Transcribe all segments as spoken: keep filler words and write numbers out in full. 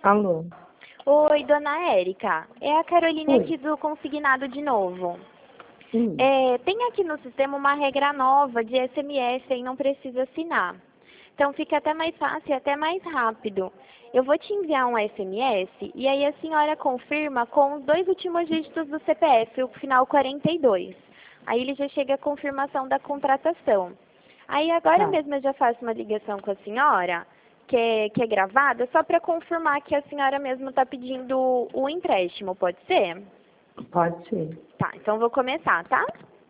Alô? Oi, dona Érica. É a Caroline Oi. aqui do Consignado de novo. Hum, É, tem aqui no sistema uma regra nova de S M S e não precisa assinar. Então fica até mais fácil e até mais rápido. Eu vou te enviar um S M S e aí a senhora confirma com os dois últimos dígitos do C P F, o final quarenta e dois. Aí ele já chega a confirmação da contratação. Aí agora tá. mesmo eu já faço uma ligação com a senhora, que é, que é gravada, só para confirmar que a senhora mesmo está pedindo o empréstimo, pode ser? Pode ser. Tá, então vou começar, tá?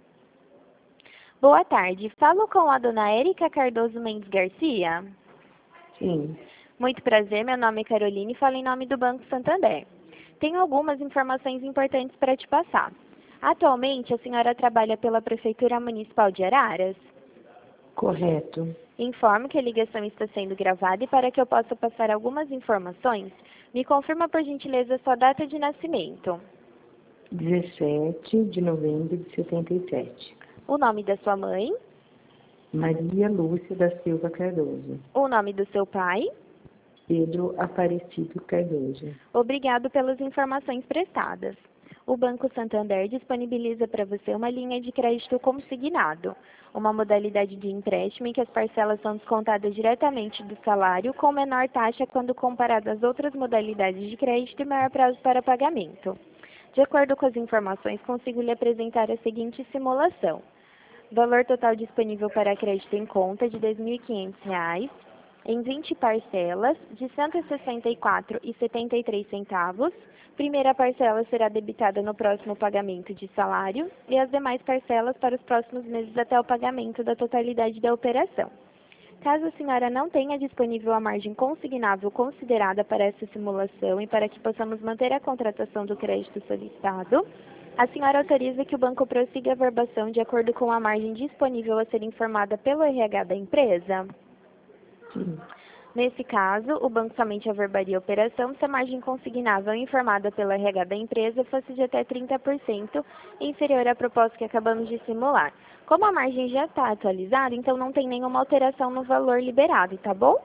Boa tarde. Falo com a dona Érica Cardoso Mendes Garcia. Sim. Muito prazer, meu nome é Caroline e falo em nome do Banco Santander. Tenho algumas informações importantes para te passar. Atualmente, a senhora trabalha pela Prefeitura Municipal de Araras? Correto. Informo que a ligação está sendo gravada e para que eu possa passar algumas informações, me confirma por gentileza sua data de nascimento, dezessete de novembro de setenta e sete. o nome da sua mãe, Maria Lúcia da Silva Cardoso. o nome do seu pai. Pedro Aparecido Cardoso. Obrigado pelas informações prestadas. O Banco Santander disponibiliza para você uma linha de crédito consignado, uma modalidade de empréstimo em que as parcelas são descontadas diretamente do salário, com menor taxa quando comparado às outras modalidades de crédito e maior prazo para pagamento. De acordo com as informações, consigo lhe apresentar a seguinte simulação. Valor total disponível para crédito em conta de dois mil e quinhentos reais, em vinte parcelas de cento e sessenta e quatro reais e setenta e três centavos. Primeira parcela será debitada no próximo pagamento de salário e as demais parcelas para os próximos meses até o pagamento da totalidade da operação. Caso a senhora não tenha disponível a margem consignável considerada para essa simulação e para que possamos manter a contratação do crédito solicitado, a senhora autoriza que o banco prossiga a verbação de acordo com a margem disponível a ser informada pelo R H da empresa? Sim. Nesse caso, o banco somente averbaria a operação se a margem consignável informada pelo R H da empresa fosse de até trinta por cento inferior à proposta que acabamos de simular. Como a margem já está atualizada, então não tem nenhuma alteração no valor liberado, tá bom?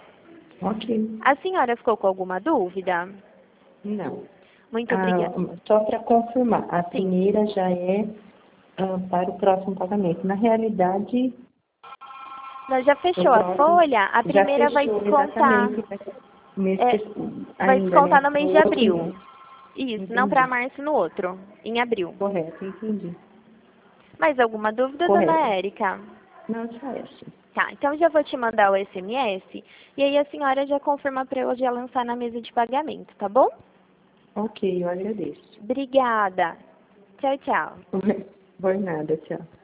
Ok. A senhora ficou com alguma dúvida? Não. Muito Ah, obrigada. só para confirmar, a Sim. primeira já é ah, para o próximo pagamento. Na realidade, Nós já o fechou a próximo folha, a já primeira vai fechou descontar, exatamente. Mês é, que, vai ainda, descontar né? no mês No de outro abril. mês. Isso, não para Entendi. março no outro, em abril. Correto, entendi. Mais alguma dúvida, dona Correto. Érica? Não, só essa. Tá, então já vou te mandar o S M S e aí a senhora já confirma para eu já lançar na mesa de pagamento, tá bom? Ok, eu agradeço. Obrigada. Tchau, tchau. Por nada, tchau.